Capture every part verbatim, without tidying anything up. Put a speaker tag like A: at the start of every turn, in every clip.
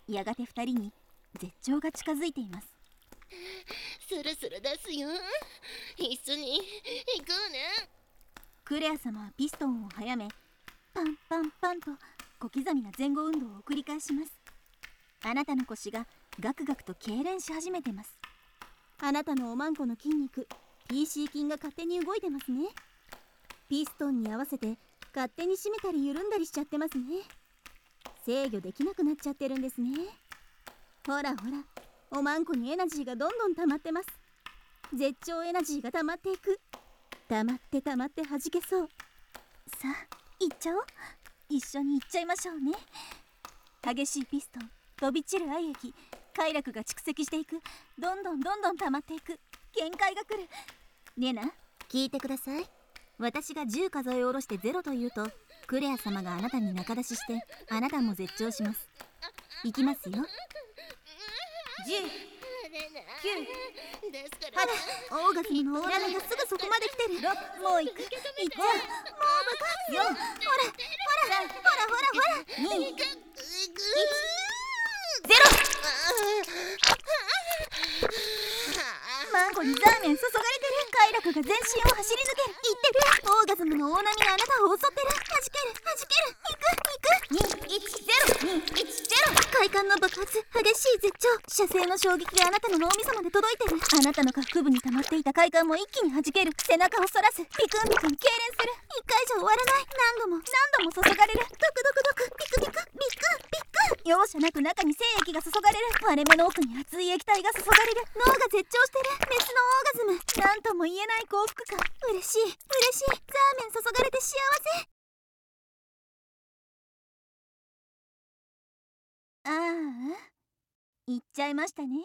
A: やがて二人に絶頂が近づいています。
B: そろそろ出すよ。一緒に行こうね。
A: クレア様はピストンを速め、パンパンパンと小刻みな前後運動を繰り返します。あなたの腰がガクガクと痙攣し始めてます。あなたのおまんこの筋肉、ピーシー 筋が勝手に動いてますね。ピストンに合わせて勝手に締めたり緩んだりしちゃってますね。制御できなくなっちゃってるんですね。ほらほら、おまんこにエナジーがどんどん溜まってます。絶頂エナジーが溜まっていく。溜まって溜まって弾けそう。さあ行っちゃおう。一緒に行っちゃいましょうね。激しいピストン、飛び散る愛液、快楽が蓄積していく。どんどんどんどん溜まっていく。限界が来る。レナ、聞いてください。私がじゅう数え下ろしてゼロと言うと、クレア様があなたに仲出しして、あなたも絶頂します。いきますよ。じゅう、きゅう、はち、オーガズムのオーラミがすぐそこまで来てる。もう行く、行っちゃう。もう爆発。よん、ほらほらほらほらほら。に、いち、ゼロ。マンコにザーメン注がれてる。快楽が全身を走り抜ける。いってる。オーガズムの大波があなたを襲ってる。弾ける弾ける。いくいく。に、いち、ゼロ。に、いち、ゼロ。快感の爆発、激しい絶頂。射精の衝撃があなたの脳みそまで届いてる。あなたの下腹部に溜まっていた快感も一気に弾ける。背中を反らす。ピクンピクン痙攣する。一回じゃ終わらない。何度も何度も注がれる。ドクドクドク、ピクピク、ビクビク。容赦なく中に精液が注がれる。割れ目の奥に熱い液体が注がれる。脳が絶頂してる。メスのオーガズム。なんとも言えない幸福感。嬉しい嬉しい。ザーメン注がれて幸せ。ああ、行っちゃいましたね。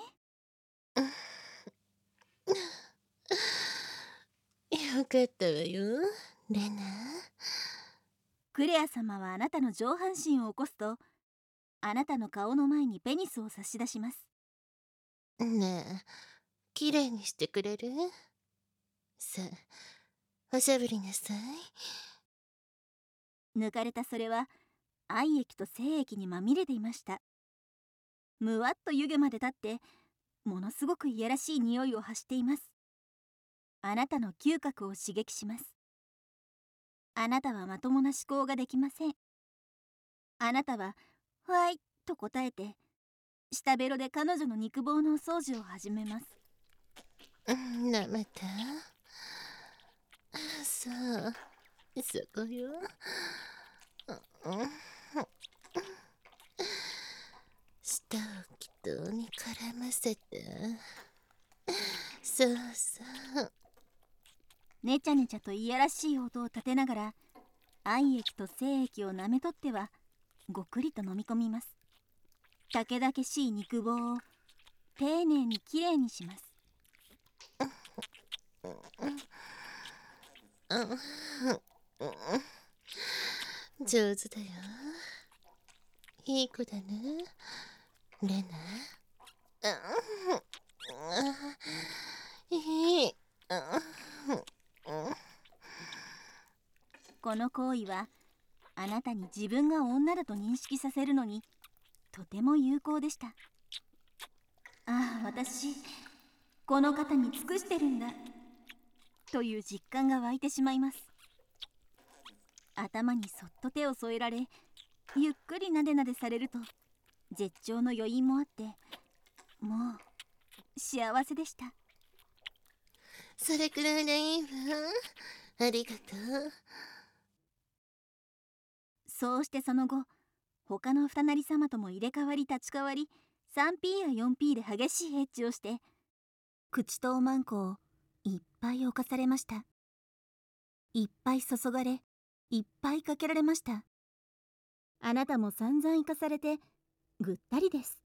B: よかったわよ、レナ。
A: クレア様はあなたの上半身を起こすと、あなたの顔の前にペニスを差し出します。
B: ねえ、きれいにしてくれる？さあ、おしゃぶりなさい。
A: 抜かれたそれは愛液と精液にまみれていました。むわっと湯気まで立ってものすごくいやらしい匂いを発しています。あなたの嗅覚を刺激します。あなたはまともな思考ができません。あなたは「はい」と答えて下ベロで彼女の肉棒のお掃除を始めます。
B: なめた？そう、そこよ。舌をきとに絡ませて。そうそう。
A: ねちゃねちゃといやらしい音を立てながら愛液と精液をなめとってはごくりと飲み込みます。たけだけしい肉棒を丁寧にきれいにします。
B: 上手だよ。いい子だね、レナ。いい。
A: この行為はあなたに自分が女だと認識させるのにとても有効でした。ああ、私この方に尽くしてるんだという実感が湧いてしまいます。頭にそっと手を添えられゆっくりなでなでされると絶頂の余韻もあってもう幸せでした。
B: それくらいでいいわ。ありがとう。
A: そうしてその後他の二なり様とも入れ替わり立ち替わり スリーピー や フォーピー で激しいエッチをして口とおまんこをいっぱい侵されました。いっぱい注がれいっぱいかけられました。あなたも散々生かされてぐったりです。